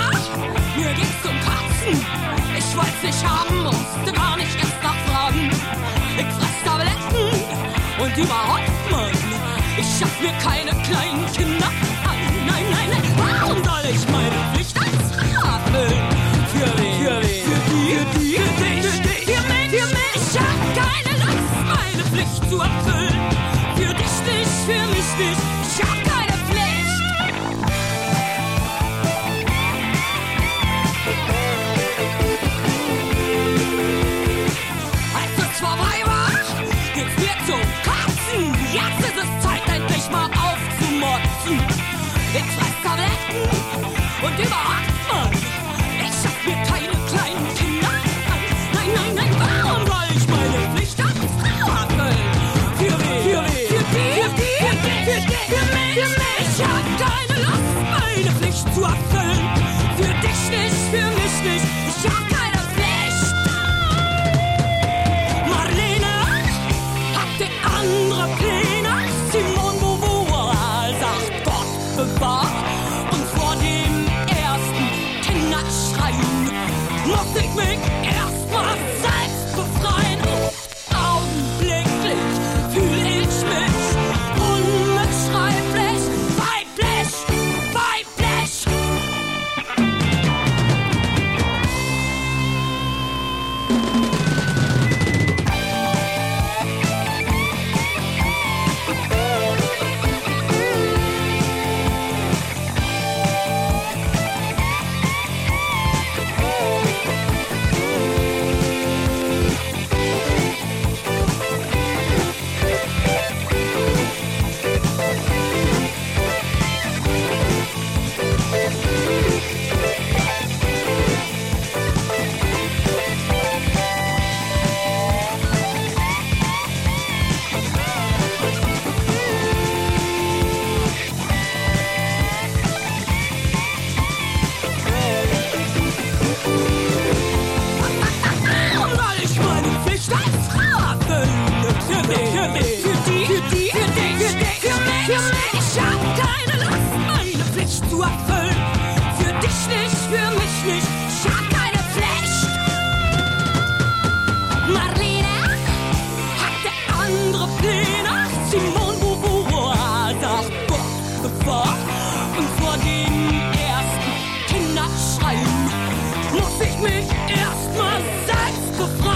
Weiber, mir geht's um Katzen. Ich wollt's nicht haben, musste gar nicht erst nachfragen. Ich fress Tabletten und überhaupt, Mann, ich schaff mir keine kleinen Kinder an. Nein, nein, nein, warum soll ich meine Pflicht als Frau erfüllen? Für wen? Für wen? Für dich? Für mich? Ich hab keine Lust, meine Pflicht zu erfüllen. Für dich nicht, für mich nicht, ich hab keine Pflicht. Als es vorbei war, geht's mir zum Kotzen. Jetzt ist es Zeit, endlich mal aufzumotzen. Ich fress Tabletten und überhaupt, Mann, ich hab mir keine kleinen Kinder an. Nein, nein, nein, warum soll ich meine Pflicht als Frau erfüllen? Für wen? Für wen? Für mich? Ich hab keine Lust, meine Pflicht zu erfüllen. Für dich nicht, für mich nicht, ich hab keine Pflicht. Marlene hatte andere Pläne. Simone Beauvoir sagt Gott bewahrt. Und vor dem ersten Kinderschreien muss ich mich erstmal selbst befreien. Augenblicklich fühl ich mich unbeschreiblich weiblich, weiblich. Warum soll ich meine Pflicht als Frau erfüllen? Für dich? Für mich? Ich hab keine Lust, meine Pflicht zu erfüllen. Für dich nicht, für mich nicht, ich hab keine Pflicht. Marlene hatte andere Pläne. Simone Beauvoir sagt Gott bevor. Und vor dem ersten Kinderschreien muss ich mich erstmal selbst befreien.